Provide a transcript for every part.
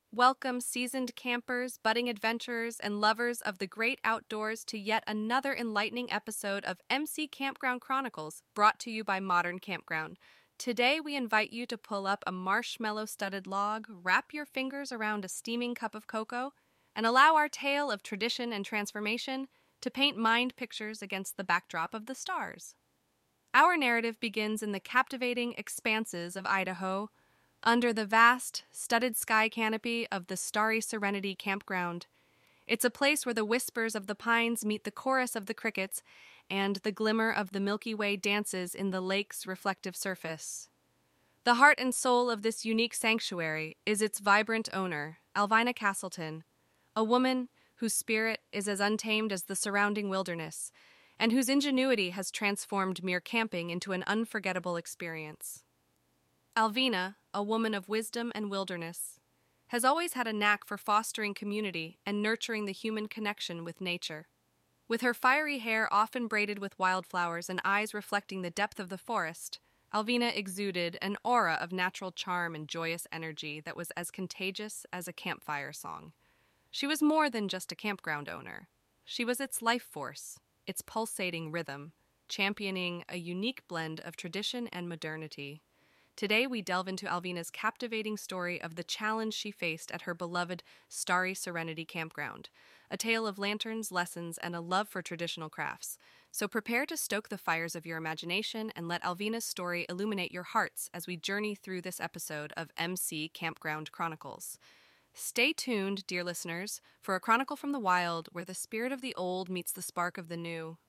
Welcome, seasoned campers, budding adventurers, and lovers of the great outdoors, to yet another enlightening episode of MC Campground Chronicles, brought to you by Modern Campground. Today, we invite you to pull up a marshmallow studded log, wrap your fingers around a steaming cup of cocoa, and allow our tale of tradition and transformation to paint mind pictures against the backdrop of the stars. Our narrative begins in the captivating expanses of Idaho, under the vast, studded sky canopy of the Starry Serenity Campground. It's a place where the whispers of the pines meet the chorus of the crickets, and the glimmer of the Milky Way dances in the lake's reflective surface. The heart and soul of this unique sanctuary is its vibrant owner, Alvina Castleton, a woman whose spirit is as untamed as the surrounding wilderness, and whose ingenuity has transformed mere camping into an unforgettable experience. Alvina, a woman of wisdom and wilderness, has always had a knack for fostering community and nurturing the human connection with nature. With her fiery hair often braided with wildflowers and eyes reflecting the depth of the forest, Alvina exuded an aura of natural charm and joyous energy that was as contagious as a campfire song. She was more than just a campground owner. She was its life force, its pulsating rhythm, championing a unique blend of tradition and modernity. Today, we delve into Alvina's captivating story of the challenge she faced at her beloved Starry Serenity Campground, a tale of lanterns, lessons, and a love for traditional crafts. So prepare to stoke the fires of your imagination and let Alvina's story illuminate your hearts as we journey through this episode of MC Campground Chronicles. Stay tuned, dear listeners, for a chronicle from the wild where the spirit of the old meets the spark of the new.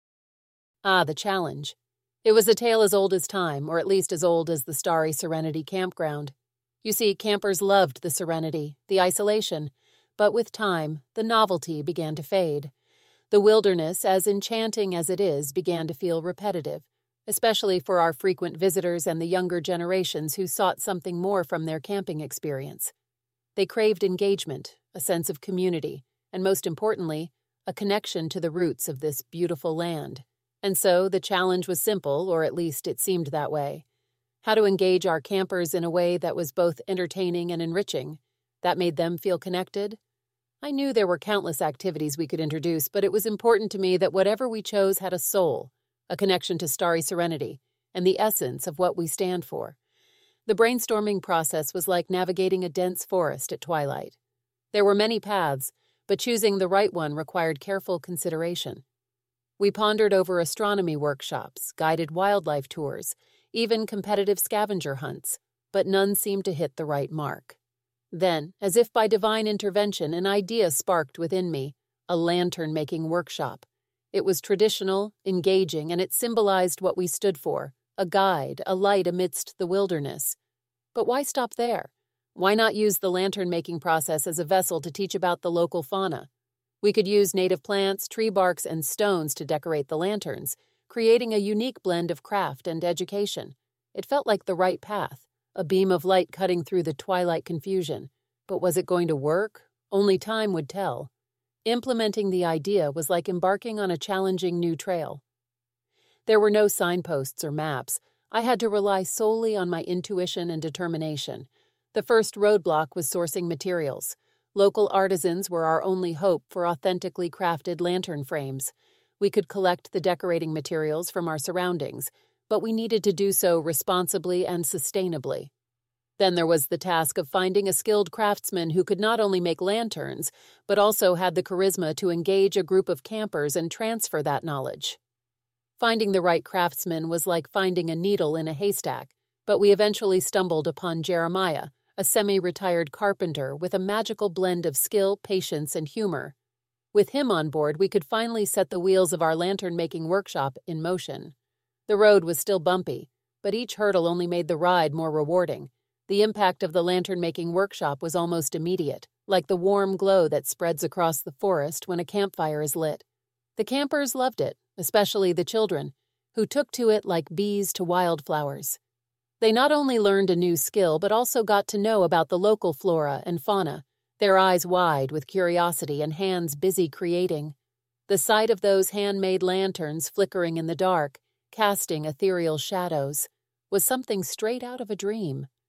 The challenge. It was a tale as old as time, or at least as old as the Starry Serenity Campground. You see, campers loved the serenity, the isolation, but with time, the novelty began to fade. The wilderness, as enchanting as it is, began to feel repetitive, especially for our frequent visitors and the younger generations who sought something more from their camping experience. They craved engagement, a sense of community, and most importantly, a connection to the roots of this beautiful land. And so the challenge was simple, or at least it seemed that way. How to engage our campers in a way that was both entertaining and enriching, that made them feel connected. I knew there were countless activities we could introduce, but it was important to me that whatever we chose had a soul, a connection to Starry Serenity, and the essence of what we stand for. The brainstorming process was like navigating a dense forest at twilight. There were many paths, but choosing the right one required careful consideration. We pondered over astronomy workshops, guided wildlife tours, even competitive scavenger hunts, but none seemed to hit the right mark. Then, as if by divine intervention, an idea sparked within me, a lantern-making workshop. It was traditional, engaging, and it symbolized what we stood for, a guide, a light amidst the wilderness. But why stop there? Why not use the lantern-making process as a vessel to teach about the local fauna? We could use native plants, tree barks, and stones to decorate the lanterns, creating a unique blend of craft and education. It felt like the right path, a beam of light cutting through the twilight confusion. But was it going to work? Only time would tell. Implementing the idea was like embarking on a challenging new trail. There were no signposts or maps. I had to rely solely on my intuition and determination. The first roadblock was sourcing materials. Local artisans were our only hope for authentically crafted lantern frames. We could collect the decorating materials from our surroundings, but we needed to do so responsibly and sustainably. Then there was the task of finding a skilled craftsman who could not only make lanterns, but also had the charisma to engage a group of campers and transfer that knowledge. Finding the right craftsman was like finding a needle in a haystack, but we eventually stumbled upon Jeremiah, a semi-retired carpenter with a magical blend of skill, patience, and humor. With him on board, we could finally set the wheels of our lantern-making workshop in motion. The road was still bumpy, but each hurdle only made the ride more rewarding. The impact of the lantern-making workshop was almost immediate, like the warm glow that spreads across the forest when a campfire is lit. The campers loved it, especially the children, who took to it like bees to wildflowers. They not only learned a new skill, but also got to know about the local flora and fauna, their eyes wide with curiosity and hands busy creating. The sight of those handmade lanterns flickering in the dark, casting ethereal shadows, was something straight out of a dream.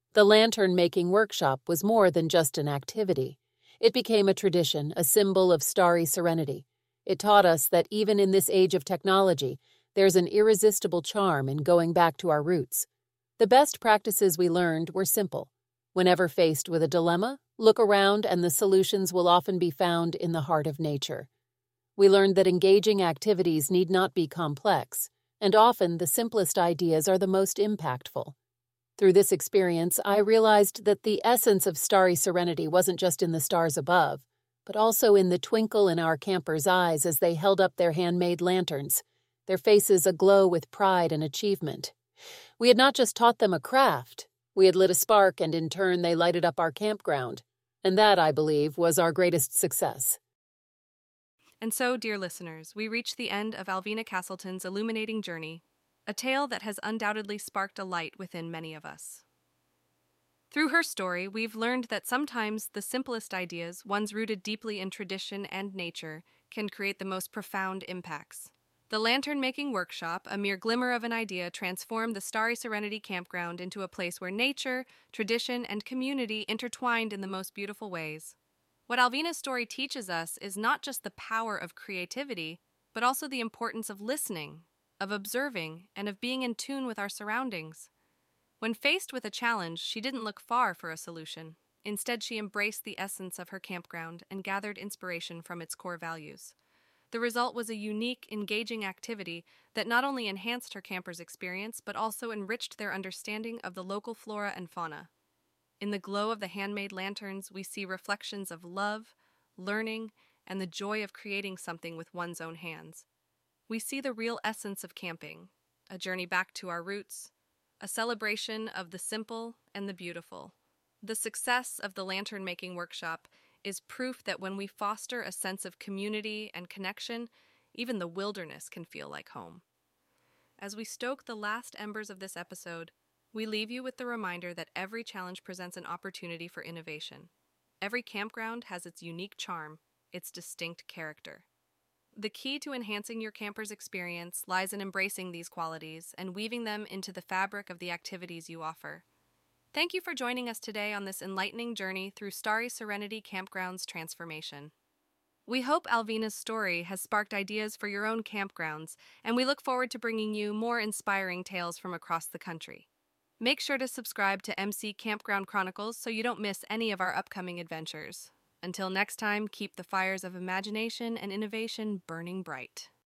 The lantern-making workshop was more than just an activity. It became a tradition, a symbol of starry serenity. It taught us that even in this age of technology, there's an irresistible charm in going back to our roots. The best practices we learned were simple. Whenever faced with a dilemma, look around and the solutions will often be found in the heart of nature. We learned that engaging activities need not be complex, and often the simplest ideas are the most impactful. Through this experience, I realized that the essence of starry serenity wasn't just in the stars above, but also in the twinkle in our campers' eyes as they held up their handmade lanterns, their faces aglow with pride and achievement. We had not just taught them a craft, we had lit a spark, and in turn they lighted up our campground. And that, I believe, was our greatest success. And so, dear listeners, we reach the end of Alvina Castleton's illuminating journey, a tale that has undoubtedly sparked a light within many of us. Through her story, we've learned that sometimes the simplest ideas, ones rooted deeply in tradition and nature, can create the most profound impacts. The lantern-making workshop, a mere glimmer of an idea, transformed the Starry Serenity Campground into a place where nature, tradition, and community intertwined in the most beautiful ways. What Alvina's story teaches us is not just the power of creativity, but also the importance of listening, of observing, and of being in tune with our surroundings. When faced with a challenge, she didn't look far for a solution. Instead, she embraced the essence of her campground and gathered inspiration from its core values. The result was a unique, engaging activity that not only enhanced her campers' experience, but also enriched their understanding of the local flora and fauna. In the glow of the handmade lanterns, we see reflections of love, learning, and the joy of creating something with one's own hands. We see the real essence of camping, a journey back to our roots, a celebration of the simple and the beautiful. The success of the lantern-making workshop is proof that when we foster a sense of community and connection, even the wilderness can feel like home. As we stoke the last embers of this episode, we leave you with the reminder that every challenge presents an opportunity for innovation. Every campground has its unique charm, its distinct character. The key to enhancing your camper's experience lies in embracing these qualities and weaving them into the fabric of the activities you offer. Thank you for joining us today on this enlightening journey through Starry Serenity Campground's transformation. We hope Alvina's story has sparked ideas for your own campgrounds, and we look forward to bringing you more inspiring tales from across the country. Make sure to subscribe to MC Campground Chronicles so you don't miss any of our upcoming adventures. Until next time, keep the fires of imagination and innovation burning bright.